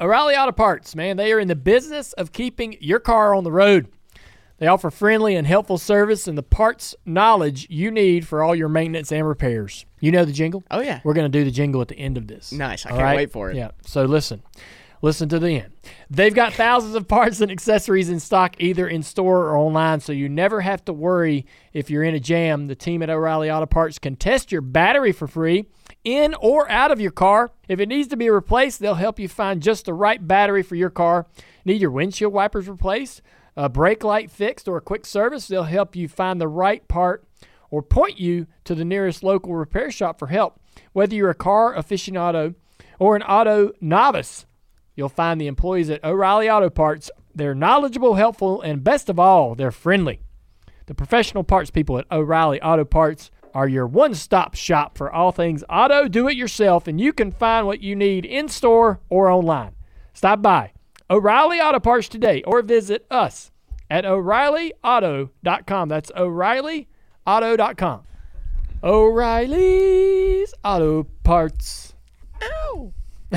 O'Reilly Auto Parts, man, they are in the business of keeping your car on the road. They offer friendly and helpful service and the parts knowledge you need for all your maintenance and repairs. You know the jingle? Oh, yeah. We're going to do the jingle at the end of this. Nice. I can't wait for it. Yeah. So listen to the end. They've got thousands of parts and accessories in stock either in store or online, so you never have to worry if you're in a jam. The team at O'Reilly Auto Parts can test your battery for free in or out of your car. If it needs to be replaced, they'll help you find just the right battery for your car. Need your windshield wipers replaced, a brake light fixed, or a quick service? They'll help you find the right part or point you to the nearest local repair shop for help. Whether you're a car aficionado or an auto novice, you'll find the employees at O'Reilly Auto Parts. They're knowledgeable, helpful, and best of all, they're friendly. The professional parts people at O'Reilly Auto Parts are your one-stop shop for all things auto do-it-yourself, and you can find what you need in-store or online. Stop by O'Reilly Auto Parts today or visit us at O'ReillyAuto.com. That's O'ReillyAuto.com. O'Reilly's Auto Parts. Ow!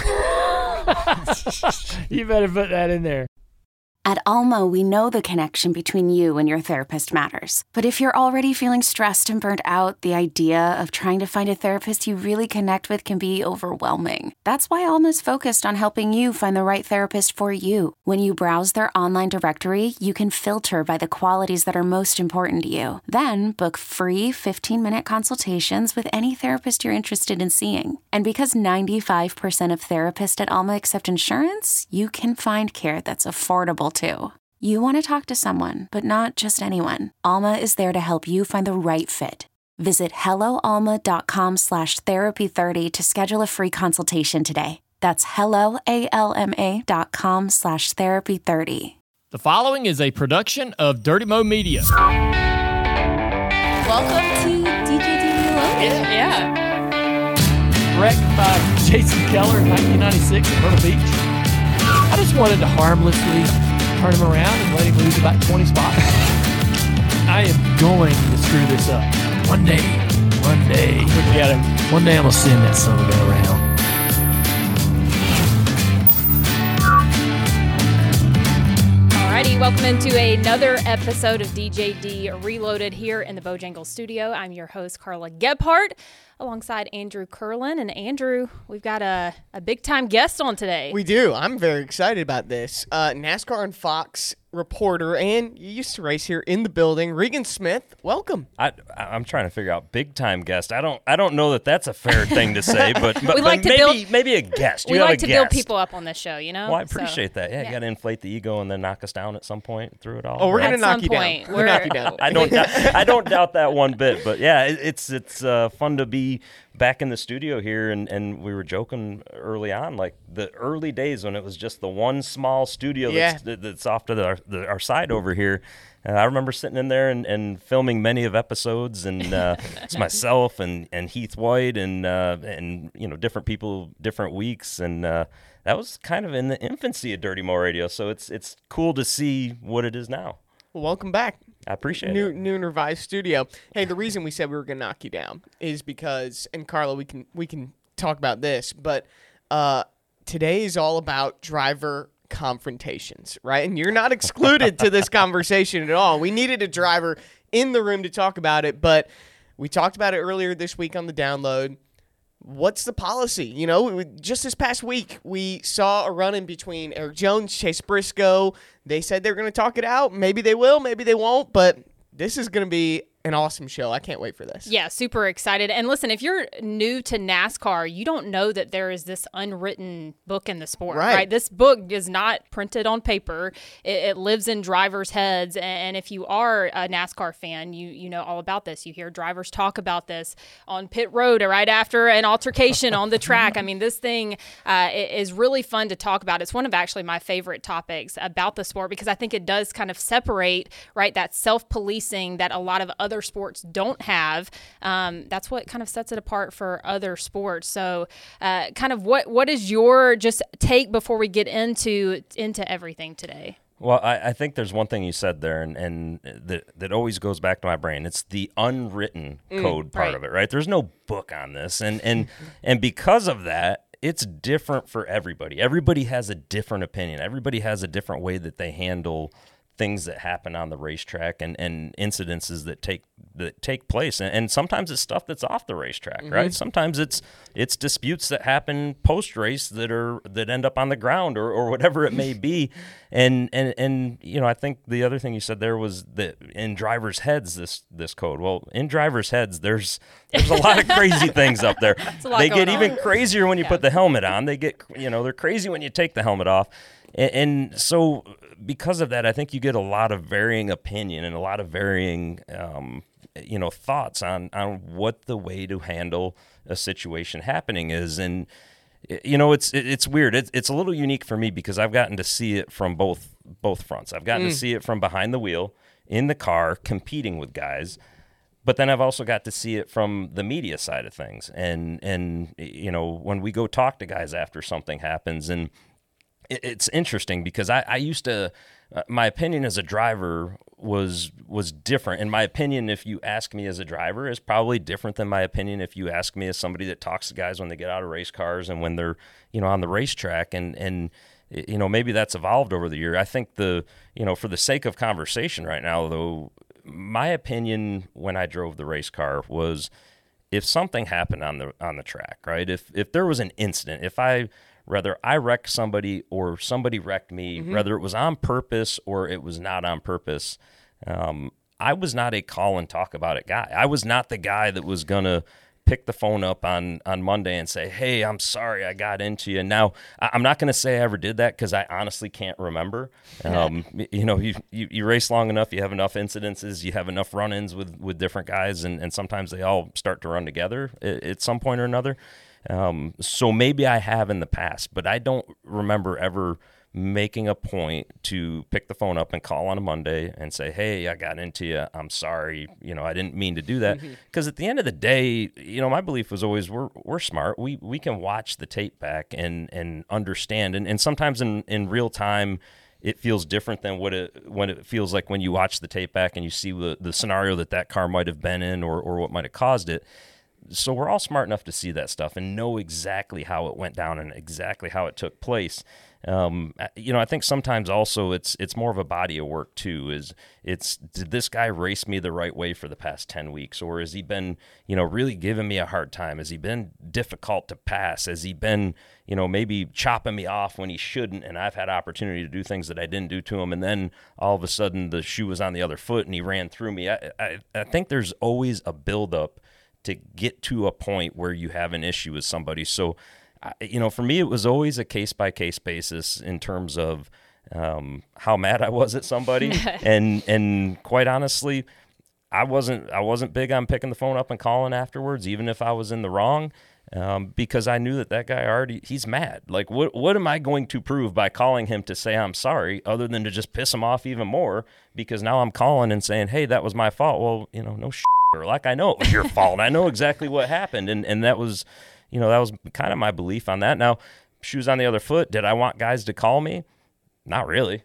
You better put that in there. At Alma, we know the connection between you and your therapist matters. But if you're already feeling stressed and burnt out, the idea of trying to find a therapist you really connect with can be overwhelming. That's why Alma's focused on helping you find the right therapist for you. When you browse their online directory, you can filter by the qualities that are most important to you. Then book free 15-minute consultations with any therapist you're interested in seeing. And because 95% of therapists at Alma accept insurance, you can find care that's affordable too. You want to talk to someone, but not just anyone. Alma is there to help you find the right fit. Visit helloalma.com/therapy30 to schedule a free consultation today. That's helloalma.com/therapy30. The following is a production of Dirty Mo Media. Welcome to DJD Reloaded. Yeah. Wrecked by Jason Keller in 1996 at Myrtle Beach. I just wanted to harmlessly turn him around and let him lose about 20 spots. I am going to screw this up. One day, I'm going to send that son of a gun around. Alrighty, welcome into another episode of DJD Reloaded here in the Bojangles studio. I'm your host, Carla Gebhardt, alongside Andrew Curlin. And Andrew, we've got a big-time guest on today. We do. I'm very excited about this. NASCAR and Fox reporter, and you used to race here in the building, Regan Smith. Welcome. I'm trying to figure out big-time guest. I don't know that that's a fair thing to say, but maybe a guest. We like to build people up on this show, you know? Well, I appreciate that. Yeah, you got to inflate the ego and then knock us down at some point through it all. Oh, we're going to knock you down. We'll knock you down. I don't doubt that one bit, but yeah, it's fun to be back in the studio here, and we were joking early on, like the early days when it was just the one small studio that's off to our side over here. I remember sitting in there and filming many of episodes, and it's myself and Heath White and different people, different weeks, and that was kind of in the infancy of Dirty Mo Radio. So it's cool to see what it is now. Well, welcome back. I appreciate it. New and revised studio. Hey, the reason we said we were going to knock you down is because, and Carla, we can talk about this, but today is all about driver confrontations, right? And you're not excluded to this conversation at all. We needed a driver in the room to talk about it, but we talked about it earlier this week on the download. What's the policy? You know, just this past week, we saw a run-in between Eric Jones, Chase Briscoe. They said they're going to talk it out. Maybe they will, maybe they won't, but this is going to be an awesome show. I can't wait for this. Yeah, super excited. And listen, if you're new to NASCAR, you don't know that there is this unwritten book in the sport, right? This book is not printed on paper. It lives in drivers' heads. And if you are a NASCAR fan, you know all about this. You hear drivers talk about this on pit road or right after an altercation on the track. I mean, this thing is really fun to talk about. It's one of actually my favorite topics about the sport because I think it does kind of separate, right, that self-policing that a lot of other sports don't have. That's what kind of sets it apart for other sports. So kind of what is your just take before we get into everything today? Well, I think there's one thing you said there, and that always goes back to my brain. It's the unwritten code part of it, right? There's no book on this, and because of that, it's different for everybody. Everybody has a different opinion. Everybody has a different way that they handle things that happen on the racetrack and incidences that take place. And sometimes it's stuff that's off the racetrack, right? Sometimes it's disputes that happen post race that end up on the ground or whatever it may be. And I think the other thing you said there was that in drivers' heads, this code. Well, in drivers' heads, there's a lot of crazy things up there. They get even crazier when you put the helmet on. They get, they're crazy when you take the helmet off. And so because of that, I think you get a lot of varying opinion and a lot of varying, thoughts on what the way to handle a situation happening is. And, it's weird. It's a little unique for me because I've gotten to see it from both fronts. I've gotten to see it from behind the wheel, in the car, competing with guys. But then I've also got to see it from the media side of things. And when we go talk to guys after something happens, and it's interesting because I used to, my opinion as a driver was different. And my opinion, if you ask me as a driver, is probably different than my opinion if you ask me as somebody that talks to guys when they get out of race cars and when they're, on the racetrack. And maybe that's evolved over the year. I think for the sake of conversation right now, though, my opinion when I drove the race car was if something happened on the track, right? If there was an incident, whether I wrecked somebody or somebody wrecked me, whether it was on purpose or it was not on purpose, I was not a call and talk about it guy. I was not the guy that was going to pick the phone up on Monday and say, hey, I'm sorry I got into you. Now, I'm not going to say I ever did that because I honestly can't remember. You race long enough, you have enough incidences, you have enough run-ins with different guys, and sometimes they all start to run together at some point or another. So maybe I have in the past, but I don't remember ever making a point to pick the phone up and call on a Monday and say, hey, I got into you. I'm sorry. I didn't mean to do that. Because at the end of the day, my belief was always we're smart. We can watch the tape back and understand. And sometimes in real time, it feels different than when it feels like when you watch the tape back and you see the scenario that car might have been in or what might have caused it. So we're all smart enough to see that stuff and know exactly how it went down and exactly how it took place. I think sometimes also it's more of a body of work too. Did this guy race me the right way for the past 10 weeks? Or has he been, really giving me a hard time? Has he been difficult to pass? Has he been, maybe chopping me off when he shouldn't? And I've had opportunity to do things that I didn't do to him. And then all of a sudden the shoe was on the other foot and he ran through me. I think there's always a buildup to get to a point where you have an issue with somebody. So, for me, it was always a case-by-case basis in terms of how mad I was at somebody. and quite honestly, I wasn't big on picking the phone up and calling afterwards, even if I was in the wrong, because I knew that guy he's mad. Like, what am I going to prove by calling him to say I'm sorry other than to just piss him off even more? Because now I'm calling and saying, hey, that was my fault. Well, no shit. Like, I know it was your fault. I know exactly what happened. And that was, that was kind of my belief on that. Now, shoes on the other foot, did I want guys to call me? Not really.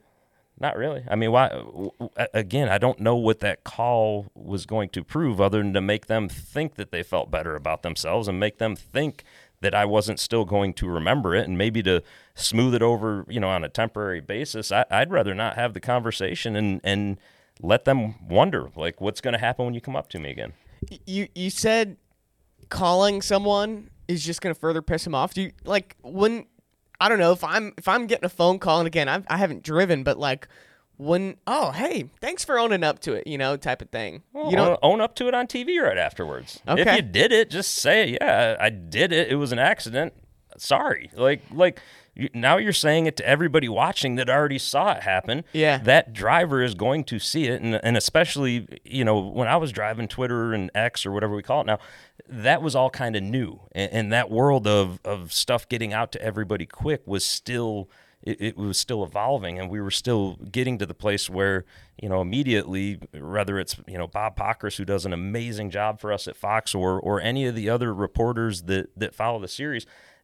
I mean, why? Again, I don't know what that call was going to prove other than to make them think that they felt better about themselves and make them think that I wasn't still going to remember it and maybe to smooth it over, on a temporary basis. I'd rather not have the conversation and let them wonder, like, what's going to happen when you come up to me again. You said calling someone is just going to further piss them off. Do you, like, when, I don't know, if I'm getting a phone call, and again, I haven't driven, but like when, oh, hey, thanks for owning up to it, type of thing. Well, you don't own up to it on TV right afterwards. Okay. If you did it, just say, yeah, I did it. It was an accident. Sorry. Like now you're saying it to everybody watching that already saw it happen. Yeah. That driver is going to see it. And especially, when I was driving Twitter and X or whatever we call it now, that was all kind of new. And that world of stuff getting out to everybody quick was still, it was still evolving. And we were still getting to the place where, immediately, whether it's, Bob Pockrass, who does an amazing job for us at Fox, or any of the other reporters that follow the series,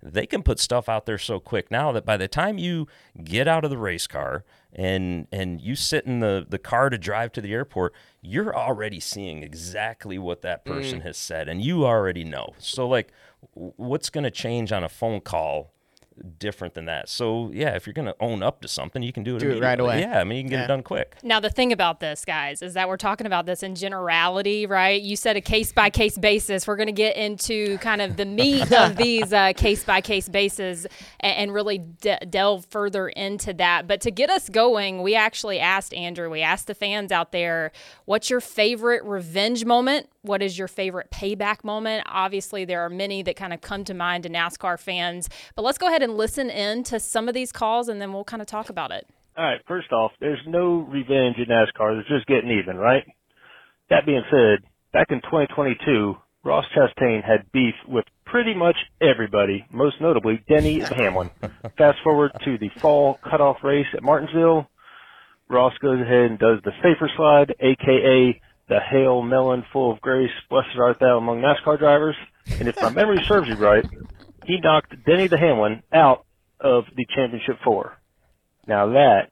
they can put stuff out there so quick now that by the time you get out of the race car and you sit in the car to drive to the airport, you're already seeing exactly what that person has said, and you already know. So, like, what's going to change on a phone call different than that? So, yeah, if you're going to own up to something, you can do it right away. Yeah, I mean, you can get it done quick. Now, the thing about this, guys, is that we're talking about this in generality, right? You said a case-by-case basis. We're going to get into kind of the meat of these case-by-case bases and really delve further into that. But to get us going, we actually asked Andrew, we asked the fans out there, what's your favorite revenge moment? What is your favorite payback moment? Obviously, there are many that kind of come to mind to NASCAR fans. But let's go ahead and listen in to some of these calls, and then we'll kind of talk about it. All right, first off, there's no revenge in NASCAR. There's just getting even, right? That being said, back in 2022, Ross Chastain had beef with pretty much everybody, most notably Denny Hamlin. Fast forward to the fall cutoff race at Martinsville. Ross goes ahead and does the safer slide, a.k.a. the Hail Melon full of grace, blessed art thou among NASCAR drivers. And if my memory serves you right, he knocked Denny the Hamlin out of the championship 4. Now that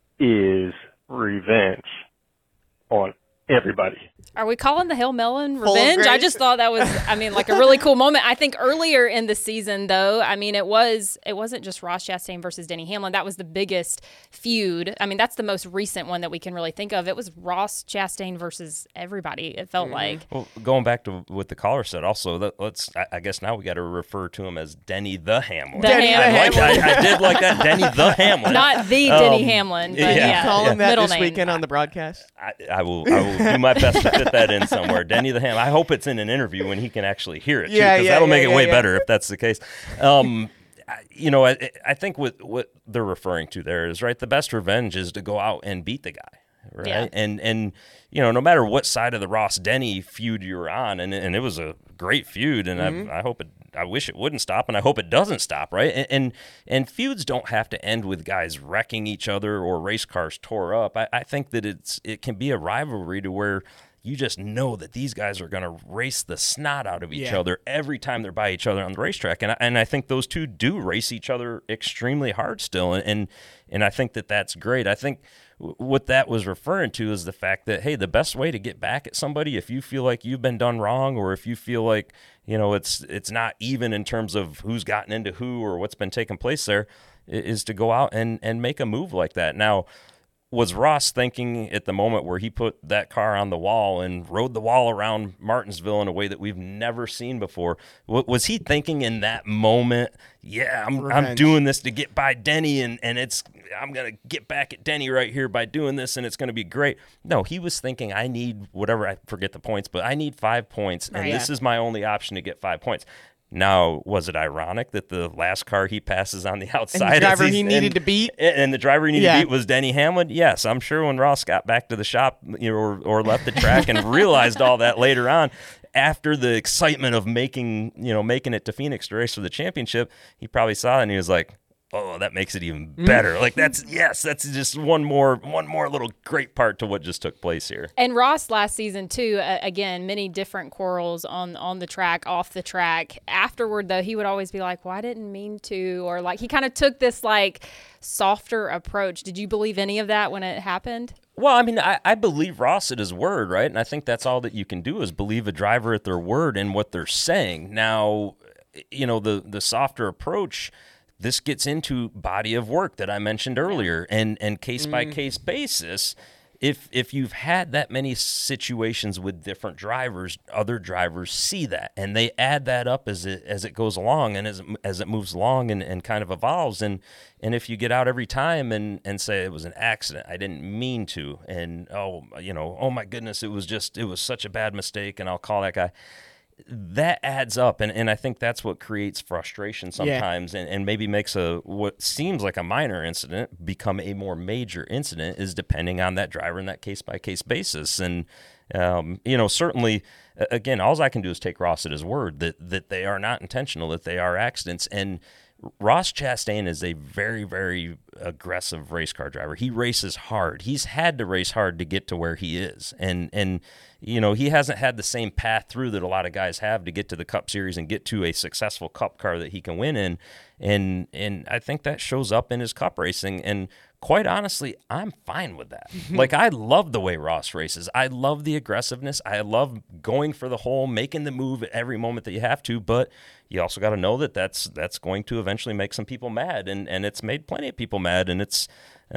is revenge on everybody. Are we calling the Hail Melon revenge? I just thought that was, like a really cool moment. I think earlier in the season, though, it wasn't just Ross Chastain versus Denny Hamlin. That was the biggest feud. That's the most recent one that we can really think of. It was Ross Chastain versus everybody, it felt like. Well, going back to what the caller said, also, I guess now we got to refer to him as Denny the Hamlin. I did like that, Denny the Hamlin. Not the Denny Hamlin, but yeah. Call him that this name. Weekend on the broadcast. I will do my best to fit that in somewhere. Denny the Ham. I hope it's in an interview when he can actually hear it, too, because that'll make it way better if that's the case. I think what they're referring to there is, right, the best revenge is to go out and beat the guy, right? Yeah. And no matter what side of the Ross-Denny feud you're on, and it was a great feud, and I wish it wouldn't stop, and I hope it doesn't stop, right? And feuds don't have to end with guys wrecking each other or race cars tore up. I think that it can be a rivalry to where you just know that these guys are going to race the snot out of each other every time they're by each other on the racetrack. And I think those two do race each other extremely hard still. And I think that that's great. I think what that was referring to is the fact that, hey, the best way to get back at somebody, if you feel like you've been done wrong, or if you feel like, it's not even in terms of who's gotten into who or what's been taking place there, is to go out and make a move like that. Now, was Ross thinking at the moment where he put that car on the wall and rode the wall around Martinsville in a way that we've never seen before? Was he thinking in that moment, I'm doing this to get by Denny, and I'm going to get back at Denny right here by doing this, and it's going to be great? No, he was thinking, I need whatever, I forget the points, but I need 5 points, and this is my only option to get 5 points. Now, was it ironic that the last car he passes on the outside, and the driver he needed to beat, was Denny Hamlin? Yes, I'm sure when Ross got back to the shop, or left the track and realized all that later on, after the excitement of making it to Phoenix to race for the championship, he probably saw it and he was like, oh, that makes it even better. Like that's just one more little great part to what just took place here. And Ross last season too, again, many different quarrels on the track, off the track. Afterward though, he would always be like, well, I didn't mean to, or like he kind of took this like softer approach. Did you believe any of that when it happened? Well, I believe Ross at his word, right? And I think that's all that you can do is believe a driver at their word and what they're saying. Now, the softer approach, this gets into body of work that I mentioned earlier, and case-by-case basis. If you've had that many situations with different drivers, other drivers see that, and they add that up as it goes along and as it moves along and kind of evolves. And if you get out every time and say it was an accident, I didn't mean to, and oh my goodness, it was such a bad mistake, and I'll call that guy. That adds up, and I think that's what creates frustration sometimes, and maybe makes what seems like a minor incident become a more major incident, is depending on that driver in that case-by-case basis. And, certainly, again, all I can do is take Ross at his word that they are not intentional, that they are accidents. And Ross Chastain is a very, very aggressive race car driver. He races hard. He's had to race hard to get to where he is. And you know, he hasn't had the same path through that a lot of guys have to get to the Cup Series and get to a successful Cup car that he can win in. And I think that shows up in his Cup racing. And quite honestly, I'm fine with that. Like, I love the way Ross races. I love the aggressiveness. I love going for the hole, making the move at every moment that you have to. But you also got to know that that's going to eventually make some people mad. And it's made plenty of people mad. And it's,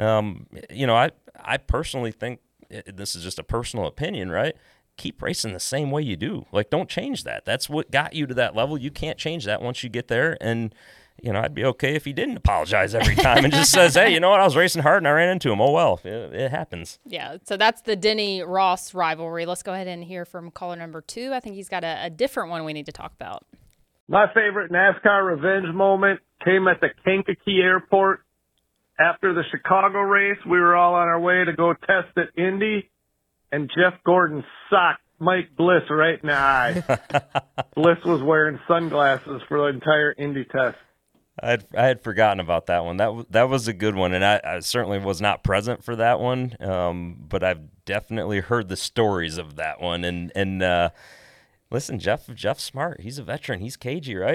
you know, I personally think, this is just a personal opinion, right? Keep racing the same way you do. Like, don't change that. That's what got you to that level. You can't change that once you get there. And, you know, I'd be okay if he didn't apologize every time and just says, hey, you know what, I was racing hard and I ran into him. Oh, well, it happens. Yeah, so that's the Denny-Ross rivalry. Let's go ahead and hear from caller number 2. I think he's got a different one we need to talk about. My favorite NASCAR revenge moment came at the Kankakee Airport. After the Chicago race, we were all on our way to go test at Indy, and Jeff Gordon socked Mike Bliss right in the eye. Bliss was wearing sunglasses for the entire Indy test. I had forgotten about that one. That was a good one, and I certainly was not present for that one, but I've definitely heard the stories of that one. And listen, Jeff's smart. He's a veteran. He's cagey, right?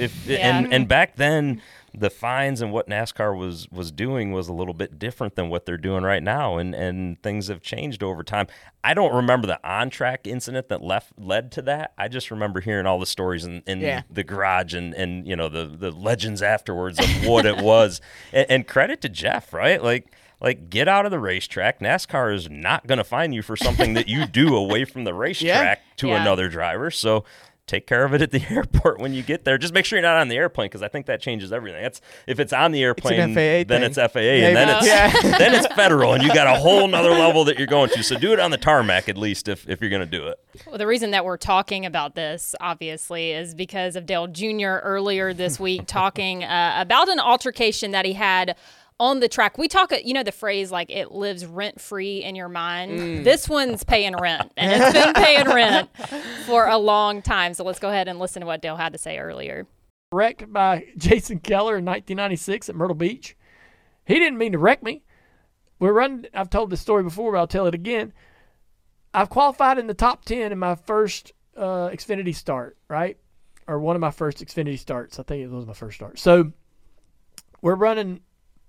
And back then, the fines and what NASCAR was doing was a little bit different than what they're doing right now, and things have changed over time. I don't remember the on-track incident that led to that. I just remember hearing all the stories in the garage and you know, the legends afterwards of what it was. And credit to Jeff, right? Like, get out of the racetrack. NASCAR is not going to fine you for something that you do away from the racetrack to another driver. So take care of it at the airport when you get there. Just make sure you're not on the airplane, because I think that changes everything. If it's on the airplane, then it's FAA, and then it's federal, and you got a whole nother level that you're going to. So do it on the tarmac at least if you're going to do it. Well, the reason that we're talking about this, obviously, is because of Dale Jr. earlier this week talking about an altercation that he had on the track. We talk, you know, the phrase like it lives rent-free in your mind. This one's paying rent, and it's been paying rent for a long time. So let's go ahead and listen to what Dale had to say earlier. Wrecked by Jason Keller in 1996 at Myrtle Beach. He didn't mean to wreck me. We're running. I've told this story before, but I'll tell it again. I've qualified in the top 10 in my first Xfinity start, right? Or one of my first Xfinity starts. I think it was my first start. So we're running,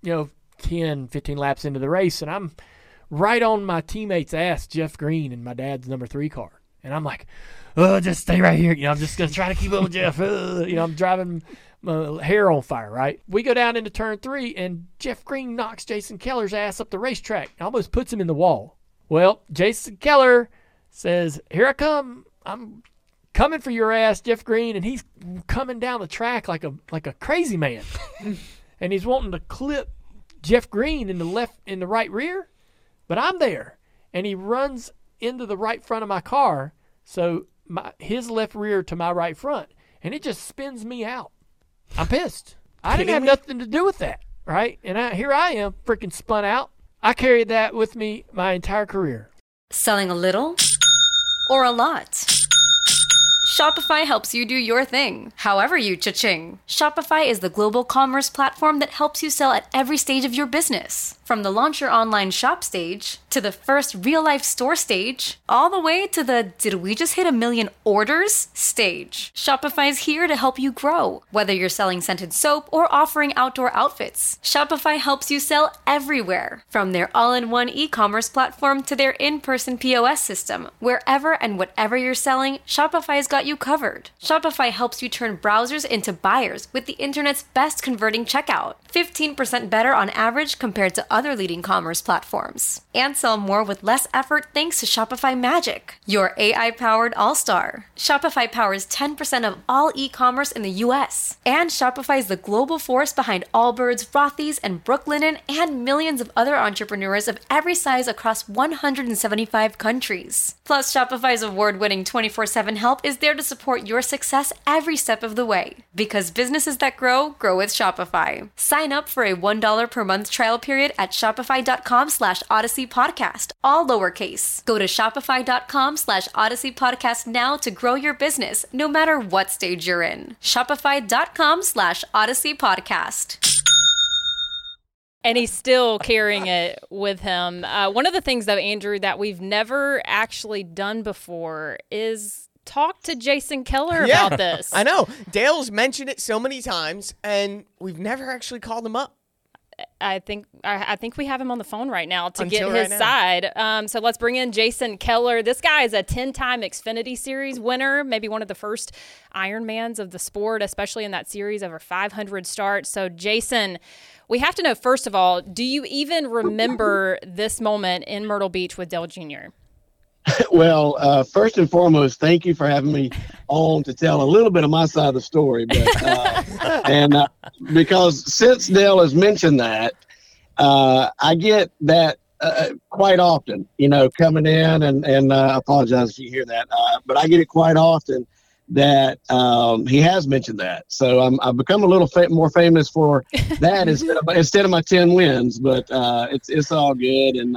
10, 15 laps into the race, and I'm right on my teammate's ass, Jeff Green, in my dad's number 3 car. And I'm like, just stay right here. I'm just going to try to keep up with Jeff. I'm driving my hair on fire, right? We go down into turn 3, and Jeff Green knocks Jason Keller's ass up the racetrack. Almost puts him in the wall. Well, Jason Keller says, here I come. I'm coming for your ass, Jeff Green. And he's coming down the track like a crazy man. And he's wanting to clip Jeff Green in the right rear, but I'm there. And he runs into the right front of my car, so his left rear to my right front, and it just spins me out. I'm pissed. I didn't have nothing to do with that, right? And here I am, freaking spun out. I carried that with me my entire career. Selling a little or a lot? Shopify helps you do your thing, however you cha-ching. Shopify is the global commerce platform that helps you sell at every stage of your business. From the launch your online shop stage, to the first real-life store stage, all the way to the did we just hit 1 million orders stage. Shopify's here to help you grow. Whether you're selling scented soap or offering outdoor outfits, Shopify helps you sell everywhere. From their all-in-one e-commerce platform to their in-person POS system, wherever and whatever you're selling, Shopify's got you covered. Shopify helps you turn browsers into buyers with the internet's best converting checkout. 15% better on average compared to other leading commerce platforms. And sell more with less effort thanks to Shopify Magic, your AI-powered all-star. Shopify powers 10% of all e-commerce in the U.S. And Shopify is the global force behind Allbirds, Rothy's, and Brooklinen, and millions of other entrepreneurs of every size across 175 countries. Plus, Shopify's award-winning 24/7 help is there to support your success every step of the way. Because businesses that grow with Shopify. Sign up for a $1 per month trial period at shopify.com/Odyssey Podcast, all lowercase. Go to shopify.com/Odyssey Podcast now to grow your business, no matter what stage you're in. Shopify.com/Odyssey Podcast. And he's still carrying it with him. One of the things, though, Andrew, that we've never actually done before is talk to Jason Keller about this. I know. Dale's mentioned it so many times, and we've never actually called him up. I think we have him on the phone right now to get his side. So let's bring in Jason Keller. This guy is a 10-time Xfinity Series winner, maybe one of the first Ironmans of the sport, especially in that series, over 500 starts. So, Jason, we have to know, first of all, do you even remember this moment in Myrtle Beach with Dale Jr.? Well, first and foremost, thank you for having me on to tell a little bit of my side of the story. But because since Dale has mentioned that, I get that quite often, coming in, and I apologize if you hear that, but I get it quite often that he has mentioned that. So I've become a little more famous for that instead of my 10 wins, but it's all good. And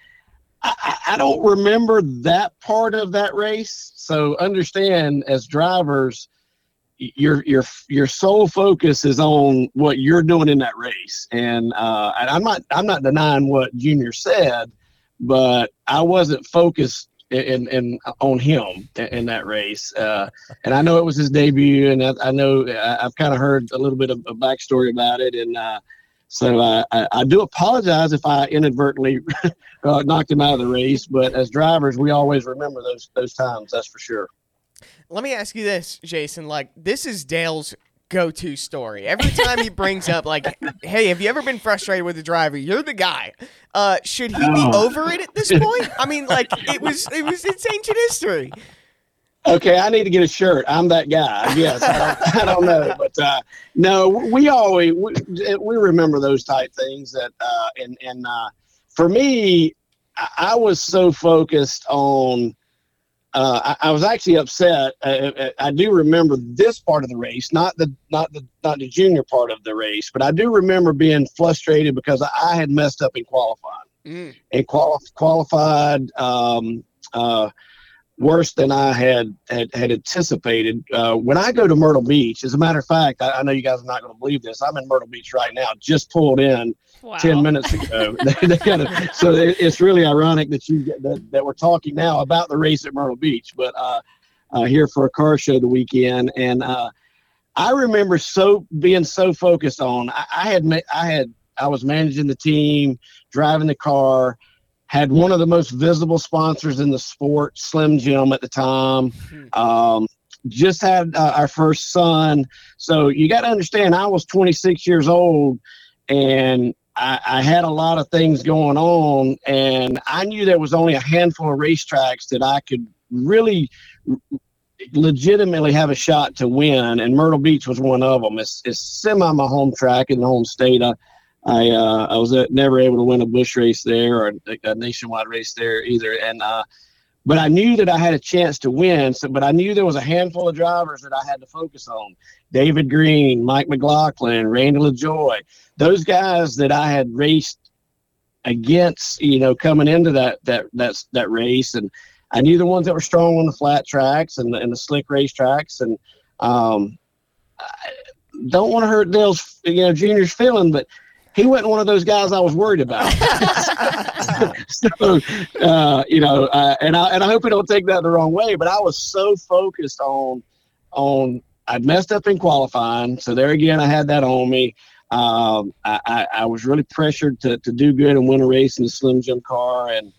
I don't remember that part of that race. So understand, as drivers, your sole focus is on what you're doing in that race. And I'm not denying what Junior said, but I wasn't focused on him in that race. And I know it was his debut, and I know I've kind of heard a little bit of a backstory about it. And so I do apologize if I inadvertently knocked him out of the race, but as drivers, we always remember those times. That's for sure. Let me ask you this, Jason. This is Dale's go-to story. Every time he brings up, hey, have you ever been frustrated with a driver? You're the guy. Should he be over it at this point? I mean, it's ancient history. Okay, I need to get a shirt. I'm that guy. I guess I don't know, but no, we remember those type things. That and for me, I was so focused on. I was actually upset. I do remember this part of the race, not the junior part of the race, but I do remember being frustrated because I had messed up in qualifying and qualified. Worse than I had anticipated. When I go to Myrtle Beach, as a matter of fact, I know you guys are not going to believe this. I'm in Myrtle Beach right now, just pulled in 10 minutes ago. So it's really ironic that we're talking now about the race at Myrtle Beach, but here for a car show the weekend. And I remember being so focused on. I was managing the team, driving the car. Had one of the most visible sponsors in the sport, Slim Jim at the time. Just had our first son. So you got to understand, I was 26 years old, and I had a lot of things going on, and I knew there was only a handful of racetracks that I could really legitimately have a shot to win, and Myrtle Beach was one of them. It's semi my home track in the home state. I was never able to win a Busch race there or a nationwide race there either. And but I knew that I had a chance to win. But I knew there was a handful of drivers that I had to focus on: David Green, Mike McLaughlin, Randy LaJoy. Those guys that I had raced against, coming into that race. And I knew the ones that were strong on the flat tracks and the slick race tracks. And I don't want to hurt Dale's, Junior's feeling, but he wasn't one of those guys I was worried about. So, and I hope he don't take that the wrong way, but I was so focused on I'd messed up in qualifying. So there again, I had that on me. I was really pressured to do good and win a race in the Slim Jim car. And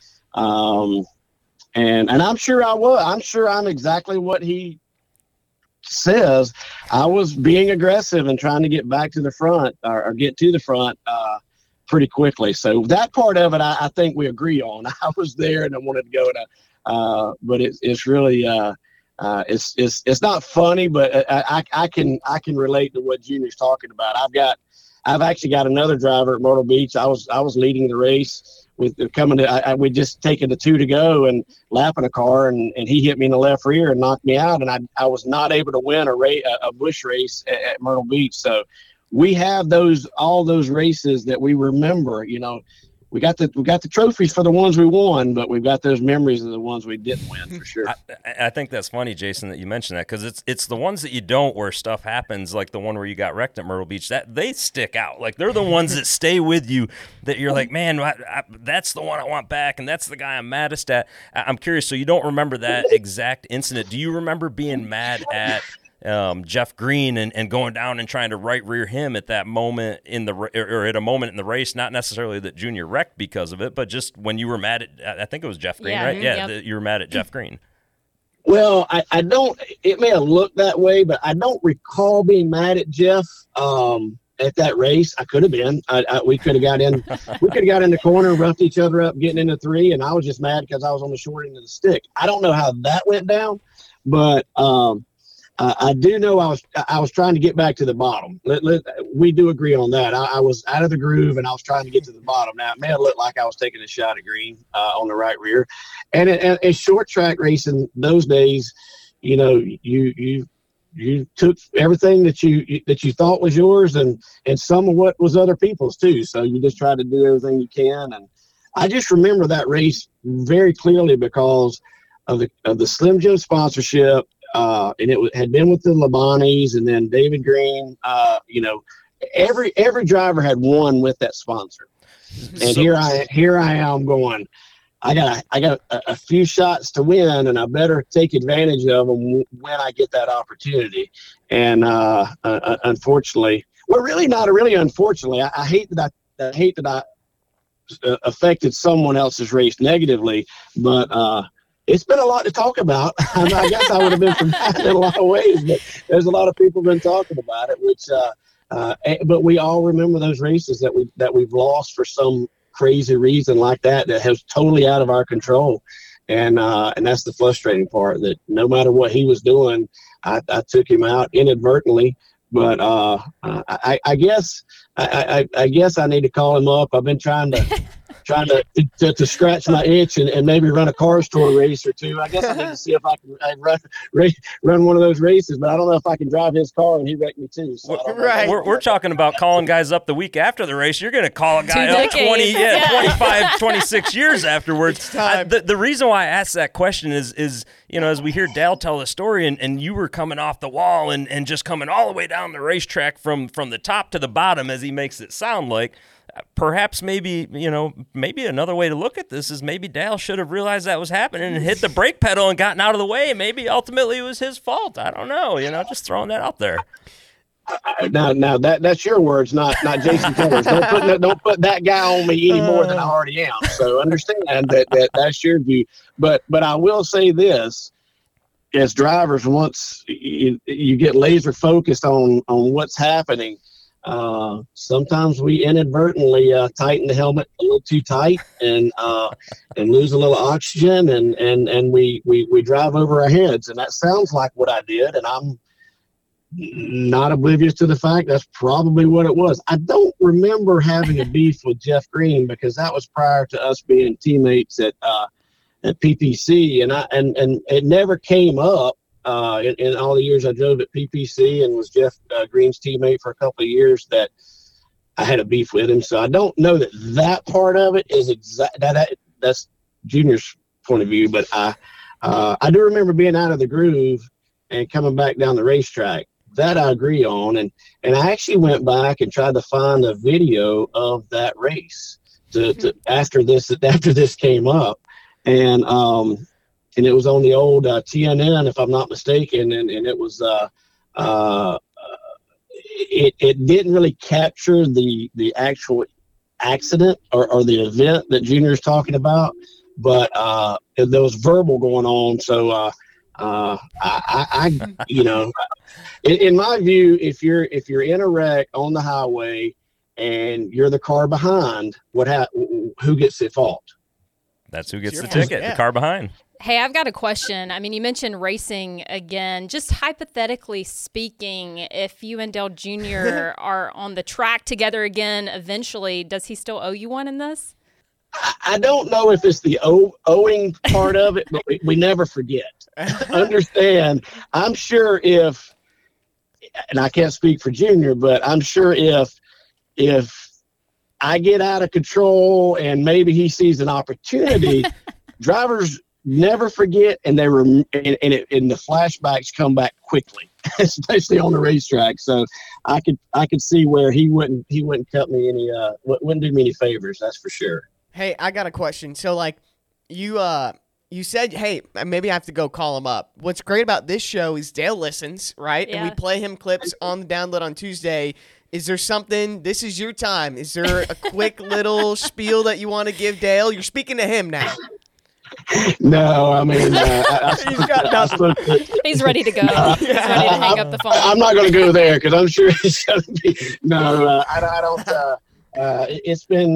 I'm sure I was. I'm sure I'm exactly what he says. I was being aggressive and trying to get back to the front or get to the front pretty quickly. So that part of it, I think we agree on. I was there and I wanted to go to, but it's really, it's not funny, but I can relate to what Junior's talking about. I've actually got another driver at Myrtle Beach. I was leading the race with coming to, we just taken the 2 to go and lapping a car, and he hit me in the left rear and knocked me out, and I was not able to win a bush race at Myrtle Beach. So we have all those races that we remember. You know, we got the trophies for the ones we won, but we've got those memories of the ones we didn't win for sure. I think that's funny, Jason, that you mentioned that, because it's the ones that you don't, where stuff happens, like the one where you got wrecked at Myrtle Beach, that they stick out. Like, they're the ones that stay with you, that you're like, man, that's the one I want back, and that's the guy I'm maddest at. I'm curious, so you don't remember that exact incident. Do you remember being mad at Jeff Green and going down and trying to right rear him at that moment or at a moment in the race, not necessarily that Junior wrecked because of it, but just when you were mad at, I think it was Jeff Green, right? Yeah, you were mad at Jeff Green. Well, I don't, it may have looked that way, but I don't recall being mad at Jeff at that race. I could have been. We could have got in the corner, roughed each other up, getting into 3, and I was just mad because I was on the short end of the stick. I don't know how that went down, but I do know I was trying to get back to the bottom. We do agree on that. I was out of the groove, and I was trying to get to the bottom. Now, it may have looked like I was taking a shot at Green on the right rear. And in short track racing those days, you know, you took everything that you thought was yours, and some of what was other people's too. So you just tried to do everything you can. And I just remember that race very clearly because of the Slim Jim sponsorship. And it had been with the Labanis, and then David Green. You know, every driver had won with that sponsor. And here I am going, I got a few shots to win, and I better take advantage of them when I get that opportunity. And unfortunately, well, really not really unfortunately. I hate that I affected someone else's race negatively, but it's been a lot to talk about. I guess I would have been forgotten in a lot of ways, but there's a lot of people been talking about it. But we all remember those races that we've lost for some crazy reason like that has totally out of our control, and that's the frustrating part. That no matter what he was doing, I took him out inadvertently. But I guess I need to call him up. I've been trying to scratch my itch and maybe run a car store race or two. I guess I need to see if I can run one of those races, but I don't know if I can drive his car and he wrecked me too. So right. We're talking about calling guys up the week after the race. You're going to call a guy up 25, 26 years afterwards. The reason why I asked that question is, you know, as we hear Dale tell the story, and you were coming off the wall and just coming all the way down the racetrack from the top to the bottom, as he makes it sound like. Perhaps maybe another way to look at this is maybe Dale should have realized that was happening and hit the brake pedal and gotten out of the way. Maybe ultimately it was his fault. I don't know. You know, just throwing that out there. Now that's your words, not Jason Keller's. Don't put that guy on me any more than I already am. So understand that's your view. But I will say this: as drivers, once you get laser focused on what's happening. Sometimes we inadvertently tighten the helmet a little too tight and lose a little oxygen and we drive over our heads, and that sounds like what I did, and I'm not oblivious to the fact that's probably what it was. I don't remember having a beef with Jeff Green because that was prior to us being teammates at PPC, and it never came up. In all the years I drove at PPC and was Jeff Green's teammate for a couple of years, that I had a beef with him. So I don't know that part of it is that's Junior's point of view, but I do remember being out of the groove and coming back down the racetrack. That I agree on, and I actually went back and tried to find a video of that race to after this came up, and it was on the old TNN, if I'm not mistaken, and it was it didn't really capture the actual accident or the event that Junior's talking about, but there was verbal going on. So I you know, in my view, if you're in a wreck on the highway and you're the car behind, who gets the fault? That's who gets the ticket. Yeah. The car behind. Hey, I've got a question. I mean, you mentioned racing again. Just hypothetically speaking, if you and Dale Jr. are on the track together again eventually, does he still owe you one in this? I don't know if it's the owing part of it, but we never forget. Understand, I'm sure if, and I can't speak for Junior, but I'm sure if I get out of control and maybe he sees an opportunity, drivers never forget, and and the flashbacks come back quickly, especially on the racetrack. So I could see where he wouldn't cut me any wouldn't do me any favors. That's for sure. Hey, I got a question. So like you said, hey, maybe I have to go call him up. What's great about this show is Dale listens, right? Yeah. And we play him clips on the download on Tuesday. Is there something, this is your time. Is there a quick little spiel that you want to give Dale? You're speaking to him now. No, I mean, he's got nothing. He's ready to go. He's ready to hang up the phone. I'm not going to go there because I'm sure it's going to be. No, I don't. It's been.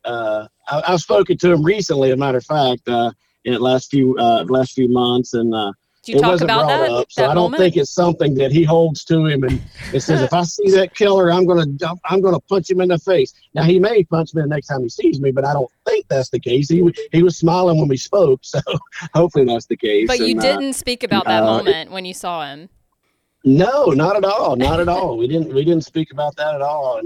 I've spoken to him recently, as a matter of fact, in the last few months, and did you talk about that? Up, so I don't think it's something that he holds to him and it says, if I see that killer, I'm gonna punch him in the face. Now he may punch me the next time he sees me, but I don't think that's the case. He was smiling when we spoke, so hopefully that's the case. But you didn't speak about that moment when you saw him. No, not at all. Not at all. We didn't speak about that at all.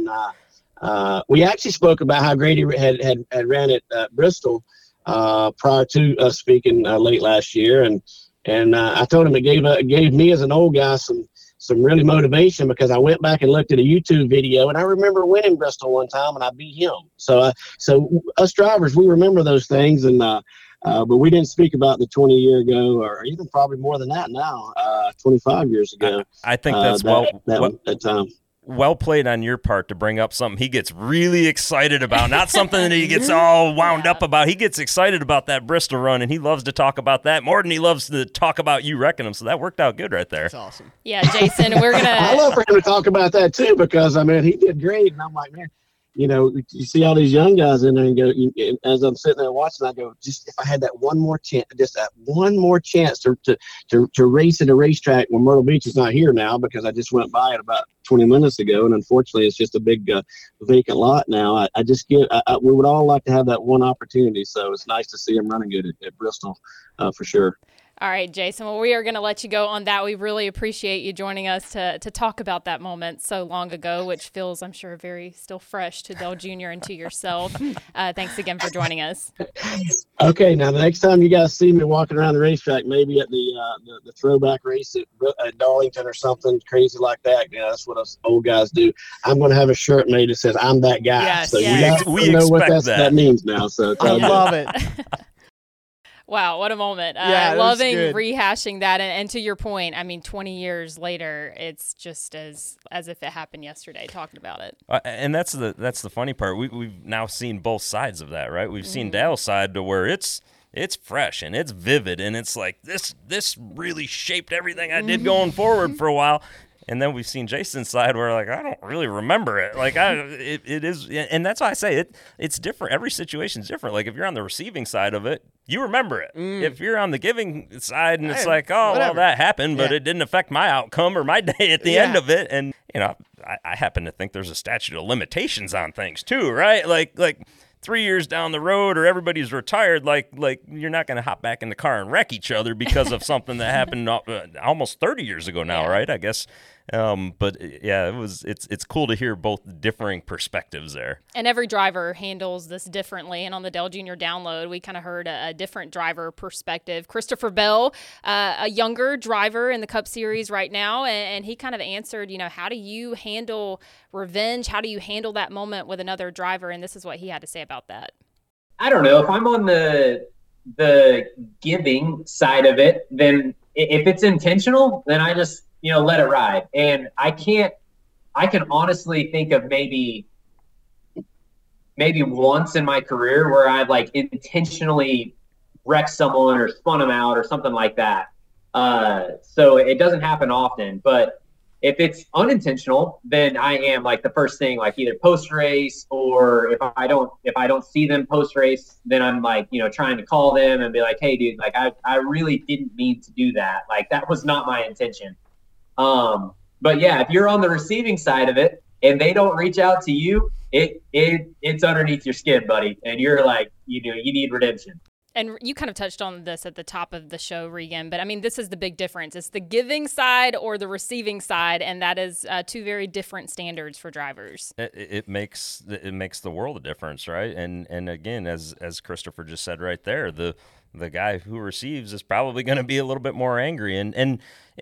And we actually spoke about how Grady had ran at Bristol prior to us speaking late last year, and I told him it gave me as an old guy some really motivation, because I went back and looked at a YouTube video, and I remember winning Bristol one time and I beat him. So us drivers, we remember those things, and but we didn't speak about the 20 years ago, or even probably more than that now, 25 years ago. I think that's that time. Well played on your part to bring up something he gets really excited about, not something that he gets all wound up about. He gets excited about that Bristol run, and he loves to talk about that more than he loves to talk about you wrecking him. So that worked out good right there. That's awesome. Yeah, Jason, we're going to... I love for him to talk about that too, because, I mean, he did great, and I'm like, man, you know, you see all these young guys in there and go, as I'm sitting there watching, I go, just if I had that one more chance, just that one more chance to race at a racetrack when Myrtle Beach is not here now, because I just went by it about 20 minutes ago, and unfortunately it's just a big vacant lot now. We would all like to have that one opportunity, so it's nice to see him running good at Bristol for sure. All right, Jason. Well, we are going to let you go on that. We really appreciate you joining us to talk about that moment so long ago, which feels, I'm sure, very still fresh to Dale Jr. and to yourself. Thanks again for joining us. Okay, now the next time you guys see me walking around the racetrack, maybe at the throwback race at Darlington or something crazy like that, that's what us old guys do. I'm going to have a shirt made that says, "I'm that guy." Yes, so yes. we know what that means now. So I love it. Wow, what a moment. Yeah, loving rehashing that. And to your point, I mean, 20 years later, it's just as if it happened yesterday, talking about it. And that's the funny part. We've now seen both sides of that, right? We've seen Dale's side to where it's fresh and it's vivid, and it's like this really shaped everything I did going forward for a while. And then we've seen Jason's side where, like, I don't really remember it. Like, it is, and that's why I say it's different. Every situation's different. Like, if you're on the receiving side of it, you remember it. If you're on the giving side and it's like, oh, whatever. well, that happened, but it didn't affect my outcome or my day at the end of it. And, you know, I happen to think there's a statute of limitations on things too, right? Like 3 years down the road, or everybody's retired, like you're not going to hop back in the car and wreck each other because of something that happened almost 30 years ago now, right? I guess. But yeah, it's cool to hear both differing perspectives there. And every driver handles this differently. And on the Dale Jr. download, we kind of heard a different driver perspective. Christopher Bell, a younger driver in the Cup Series right now, and he kind of answered, how do you handle revenge? How do you handle that moment with another driver? And this is what he had to say about that. I don't know. If I'm on the giving side of it, then if it's intentional, then I just let it ride. And I can honestly think of maybe once in my career where I've like intentionally wrecked someone or spun them out or something like that. So it doesn't happen often, but if it's unintentional, then I am like the first thing, like either post race, or if I don't see them post race, then I'm like, trying to call them and be like, hey dude, like I really didn't mean to do that. Like that was not my intention. But yeah, if you're on the receiving side of it, and they don't reach out to you, it's underneath your skin, buddy. And you're like, you need redemption. And you kind of touched on this at the top of the show, Regan, but I mean, this is the big difference. It's the giving side or the receiving side, and that is two very different standards for drivers. It makes the world of difference, right? And again, as Christopher just said right there, the guy who receives is probably going to be a little bit more angry, and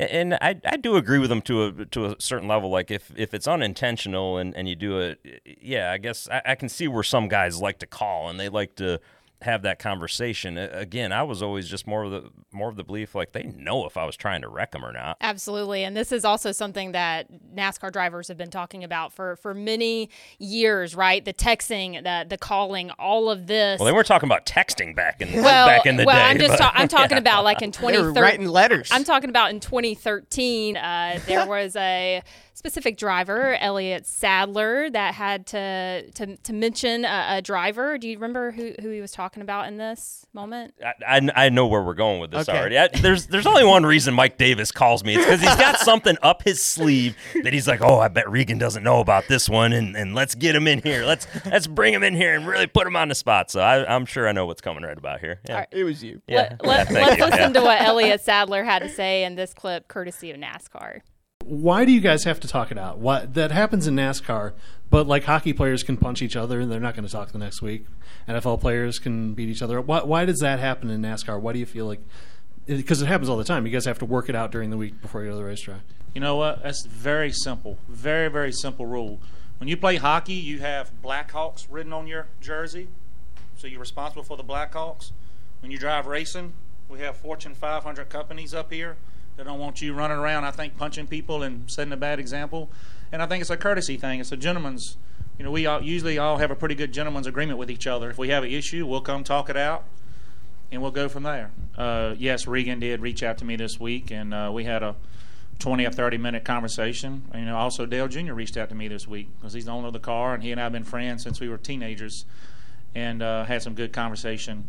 I do agree with him to a certain level. Like if it's unintentional and you do it, yeah, I guess I can see where some guys like to call and they like to have that conversation. Again, I was always just more of the belief like they know if I was trying to wreck them or not. Absolutely. And this is also something that NASCAR drivers have been talking about for many years, right? The texting, the calling, all of this. Well, they weren't talking about texting back in the day. Well, I'm talking about like in 2013. They were writing letters. I'm talking about in 2013. There was a specific driver, Elliott Sadler, that had to mention a driver. Do you remember who he was talking about in this moment? I know where we're going with this already. There's only one reason Mike Davis calls me. It's because he's got something up his sleeve that he's like, oh, I bet Regan doesn't know about this one, and let's get him in here. Let's bring him in here and really put him on the spot. So I'm sure I know what's coming right about here. Yeah. Right. It was you. Yeah. Let's listen to what Elliott Sadler had to say in this clip, courtesy of NASCAR. Why do you guys have to talk it out? What that happens in NASCAR, but like hockey players can punch each other and they're not going to talk the next week. NFL players can beat each other. Why does that happen in NASCAR? Why do you feel like? Because it happens all the time. You guys have to work it out during the week before you go to the racetrack. You know what? That's very simple. Very, very simple rule. When you play hockey, you have Blackhawks written on your jersey, so you're responsible for the Blackhawks. When you drive racing, we have Fortune 500 companies up here. They don't want you running around, I think, punching people and setting a bad example. And I think it's a courtesy thing. It's a gentleman's. We usually all have a pretty good gentleman's agreement with each other. If we have an issue, we'll come talk it out, and we'll go from there. Yes, Regan did reach out to me this week, and we had a 20 or 30-minute conversation. Also Dale Jr. reached out to me this week because he's the owner of the car, and he and I have been friends since we were teenagers, and had some good conversation.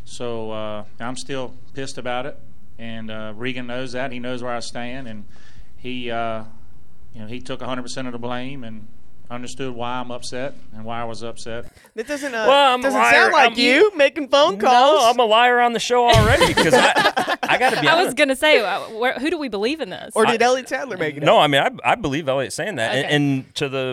So I'm still pissed about it. And Regan knows that. He knows where I stand, and he took 100% of the blame and understood why I'm upset and why I was upset. That doesn't sound like you making phone calls. No, I'm a liar on the show already because I got to be honest. I was going to say, who do we believe in this? Or did Elliott Sadler make it up? No, I mean, I believe Elliott saying that. Okay. And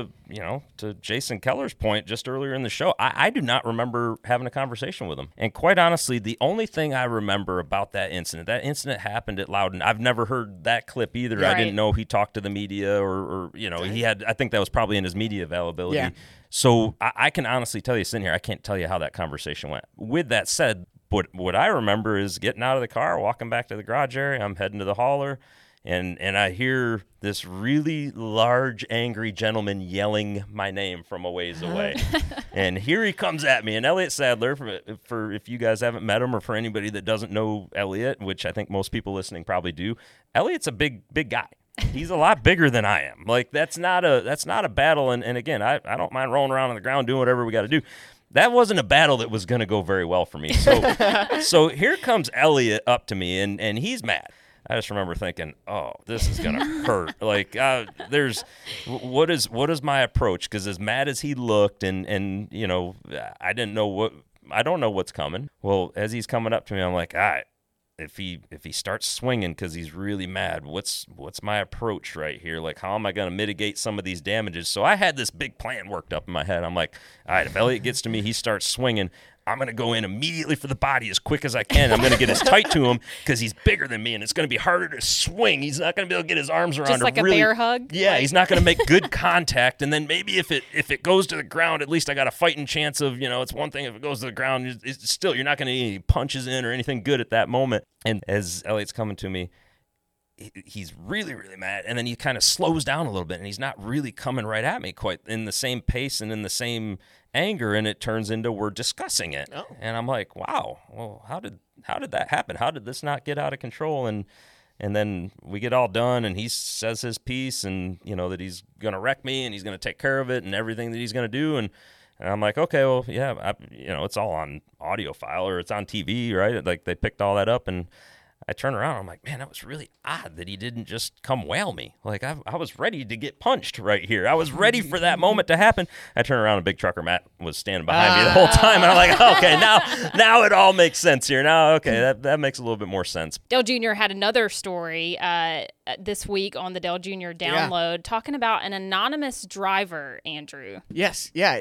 to Jason Keller's point just earlier in the show, I do not remember having a conversation with him. And quite honestly, the only thing I remember about that incident happened at Loudon. I've never heard that clip either. Right. I didn't know he talked to the media or he had, I think that was probably in his media availability. Yeah. So I can honestly tell you, sitting here, I can't tell you how that conversation went. With that said, what I remember is getting out of the car, walking back to the garage area. I'm heading to the hauler. And I hear this really large, angry gentleman yelling my name from a ways away. And here he comes at me. And Elliott Sadler, for if you guys haven't met him or for anybody that doesn't know Elliott, which I think most people listening probably do, Elliott's a big guy. He's a lot bigger than I am. Like, that's not a battle. And again, I don't mind rolling around on the ground doing whatever we got to do. That wasn't a battle that was going to go very well for me. So here comes Elliott up to me, and he's mad. I just remember thinking, oh, this is going to hurt. Like, what is my approach? Because as mad as he looked and I don't know what's coming. Well, as he's coming up to me, I'm like, all right, if he starts swinging because he's really mad, what's my approach right here? Like, how am I going to mitigate some of these damages? So I had this big plan worked up in my head. I'm like, all right, if Elliott gets to me, he starts swinging, I'm going to go in immediately for the body as quick as I can. I'm going to get as tight to him because he's bigger than me, and it's going to be harder to swing. He's not going to be able to get his arms around. Just like a bear hug? Yeah, he's not going to make good contact. And then maybe if it goes to the ground, at least I got a fighting chance of, it's one thing if it goes to the ground. It's still, you're not going to get any punches in or anything good at that moment. And as Elliott's coming to me, he's really, really mad. And then he kind of slows down a little bit, and he's not really coming right at me quite in the same pace and in the same anger, and it turns into we're discussing it. Oh. And I'm like, wow, well, how did that happen? How did this not get out of control? And then we get all done, and he says his piece, and that he's gonna wreck me and he's gonna take care of it and everything that he's gonna do. And I'm like, okay, well, yeah, it's all on audio file or it's on TV, right? Like they picked all that up, and I turn around, I'm like, man, that was really odd that he didn't just come whale me. Like, I was ready to get punched right here. I was ready for that moment to happen. I turn around, and Big Trucker Matt was standing behind me the whole time. And I'm like, okay, now it all makes sense here. Now, okay, that makes a little bit more sense. Dale Jr. had another story this week on the Dale Jr. Download talking about an anonymous driver, Andrew. Yes, yeah,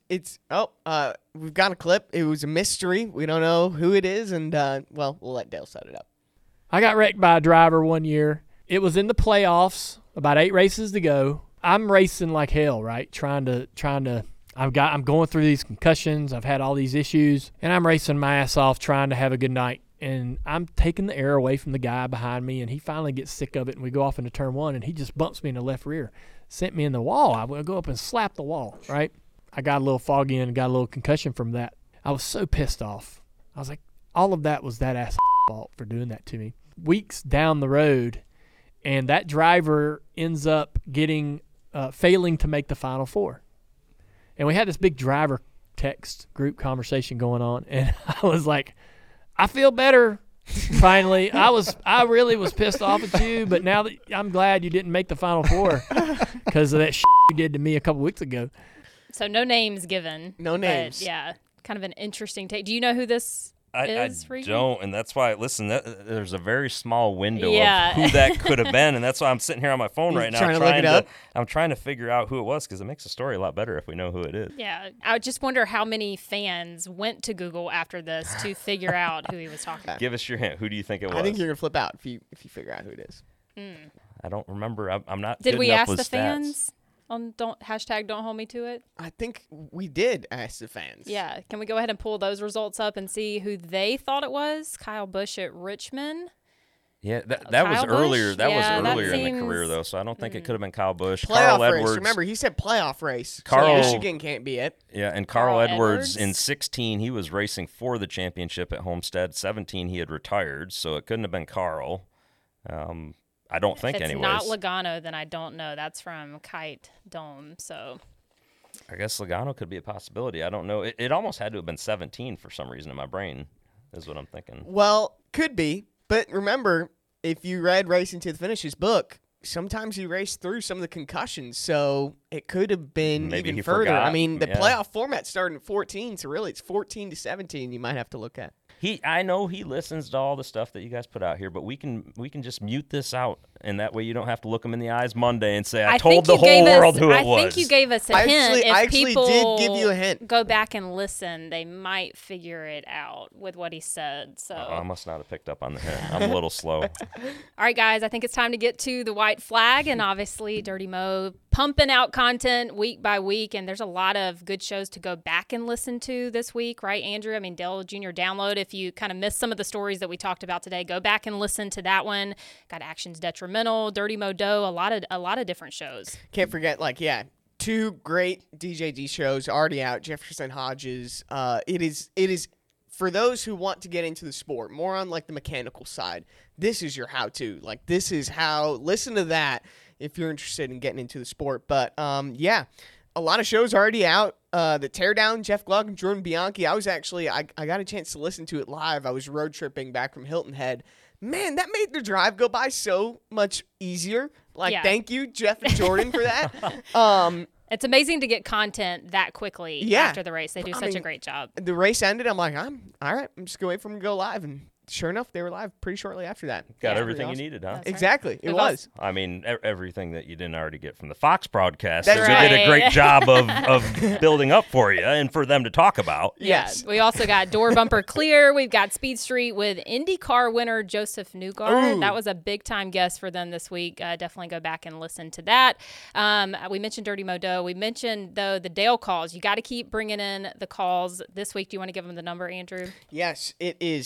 we've got a clip. It was a mystery. We don't know who it is, and, we'll let Dale set it up. I got wrecked by a driver one year. It was in the playoffs, about 8 races to go. I'm racing like hell, right? Trying to. I'm going through these concussions. I've had all these issues, and I'm racing my ass off trying to have a good night. And I'm taking the air away from the guy behind me, and he finally gets sick of it, and we go off into turn 1, and he just bumps me in the left rear, sent me in the wall. I will go up and slap the wall, right? I got a little foggy and got a little concussion from that. I was so pissed off. I was like, all of that was that ass fault for doing that to me. Weeks down the road, and that driver ends up getting failing to make the Final Four. And we had this big driver text group conversation going on, and I was like, I feel better. Finally, I really was pissed off at you, but now that I'm glad you didn't make the Final Four because of that shit you did to me a couple weeks ago. So no names given. No names. Yeah, kind of an interesting take. Do you know who this is? I don't, and that's why. Listen, there's a very small window of who that could have been, and that's why I'm sitting here on my phone right now I'm trying to figure out who it was because it makes the story a lot better if we know who it is. Yeah, I just wonder how many fans went to Google after this to figure out who he was talking about. Give us your hint. Who do you think it was? I think you're gonna flip out if you figure out who it is. I don't remember. I'm not. Did good we enough ask with the stats. fans? On don't hold me to it. I think we did ask the fans. Yeah, can we go ahead and pull those results up and see who they thought it was? Kyle Busch at Richmond. Yeah, that was earlier. That was earlier in the career though, so I don't think it could have been Kyle Busch. Playoff Carl race. Edwards. Remember, he said playoff race. Carl, so Michigan can't be it. Yeah, and Carl Edwards in 16, he was racing for the championship at Homestead. 17, he had retired, so it couldn't have been Carl. I don't think, if it's anyways. not Logano, then I don't know. That's from Kite Dome, so. I guess Logano could be a possibility. I don't know. It almost had to have been 17 for some reason in my brain, is what I'm thinking. Well, could be. But remember, if you read Racing to the Finish's book, sometimes he raced through some of the concussions, so it could have been Maybe even further. Forgot. I mean, the playoff format started at 14, so really it's 14 to 17 you might have to look at. I know he listens to all the stuff that you guys put out here, but we can just mute this out, and that way you don't have to look him in the eyes Monday and say, I told the whole world who it was. I think you gave us a hint. I actually did give you a hint. Go back and listen, they might figure it out with what he said. So I must not have picked up on the hint. I'm a little slow. All right, guys, I think it's time to get to the white flag, and obviously Dirty Mo pumping out content week by week, and there's a lot of good shows to go back and listen to this week, right, Andrew? I mean, Dale Jr. Download, if you kind of missed some of the stories that we talked about today, go back and listen to that one. Got Actions Detrimental, Dirty Mo Doe, a lot of different shows. Can't forget, 2 great DJD shows already out. Jefferson Hodges. It is for those who want to get into the sport, more on the mechanical side. This is your how-to. This is how. Listen to that if you're interested in getting into the sport. But a lot of shows already out. The Teardown, Jeff Gluck and Jordan Bianchi. I was actually I got a chance to listen to it live. I was road tripping back from Hilton Head. Man, that made the drive go by so much easier. Thank you, Jeff and Jordan, for that. It's amazing to get content that quickly after the race. They do such a great job. The race ended. I'm like, all right. I'm just going to wait for them to go live. And sure enough, they were live pretty shortly after that. Got everything you needed, huh? That's exactly. Right. It was. I mean, everything that you didn't already get from the Fox broadcast. That's right. They did a great job of building up for you and for them to talk about. Yes. We also got Door Bumper Clear. We've got Speed Street with IndyCar winner Joseph Newgarden. Ooh. That was a big-time guest for them this week. Definitely go back and listen to that. We mentioned Dirty Mo Doe. We mentioned, though, the Dale calls. You got to keep bringing in the calls this week. Do you want to give them the number, Andrew? Yes, it is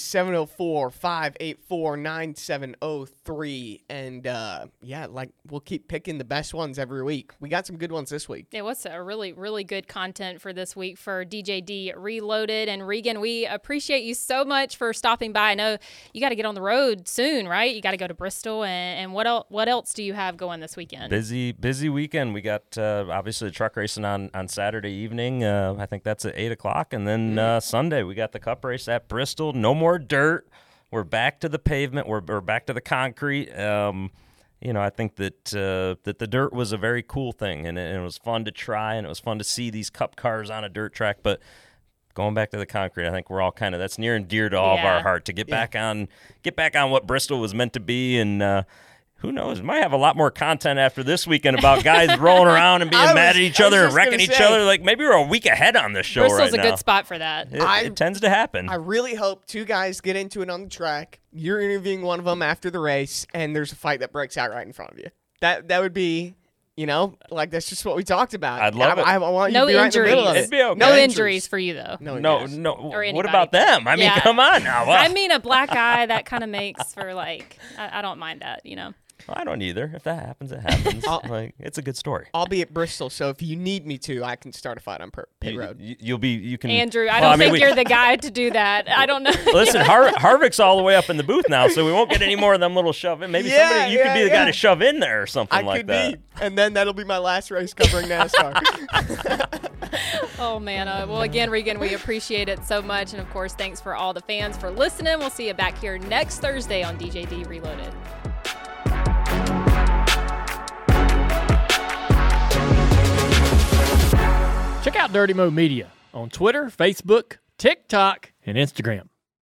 704-584-9703. And, we'll keep picking the best ones every week. We got some good ones this week. It was a really, really good content for this week for DJD Reloaded. And Regan, we appreciate you so much for stopping by. I know you got to get on the road soon, right? You got to go to Bristol. And what else do you have going this weekend? Busy weekend. We got, obviously, the truck racing on Saturday evening. I think that's at 8 o'clock. And then Sunday, we got the Cup race at Bristol. No more dirt. We're back to the pavement. We're back to the concrete. I think that the dirt was a very cool thing, and it was fun to try, and it was fun to see these Cup cars on a dirt track. But going back to the concrete, I think we're all that's near and dear to all of our heart to get back on what Bristol was meant to be, and who knows? We might have a lot more content after this weekend about guys rolling around and being mad at each other and wrecking each other. Like, maybe we're a week ahead on this show Bristol's right now. Bristol's a good spot for that. It tends to happen. I really hope two guys get into it on the track. You're interviewing one of them after the race, and there's a fight that breaks out right in front of you. That would be, that's just what we talked about. I'd love it. I want no you to be right in the middle of it. It'd be okay. No injuries for you, though. No. Or What about them? I mean, come on now. I mean, a black eye, that kind of makes for, I don't mind that, Well, I don't either. If that happens, it happens. It's a good story. I'll be at Bristol, so if you need me to, I can start a fight on pit road. You can. Andrew, I don't think you're the guy to do that. I don't know. Listen, Harvick's all the way up in the booth now, so we won't get any more of them little shove in. Maybe you could be the guy to shove in there or something like that. I could be, and then that'll be my last race covering NASCAR. Oh, man. Well, again, Regan, we appreciate it so much. And, of course, thanks for all the fans for listening. We'll see you back here next Thursday on DJD Reloaded. Check out Dirty Mo Media on Twitter, Facebook, TikTok, and Instagram.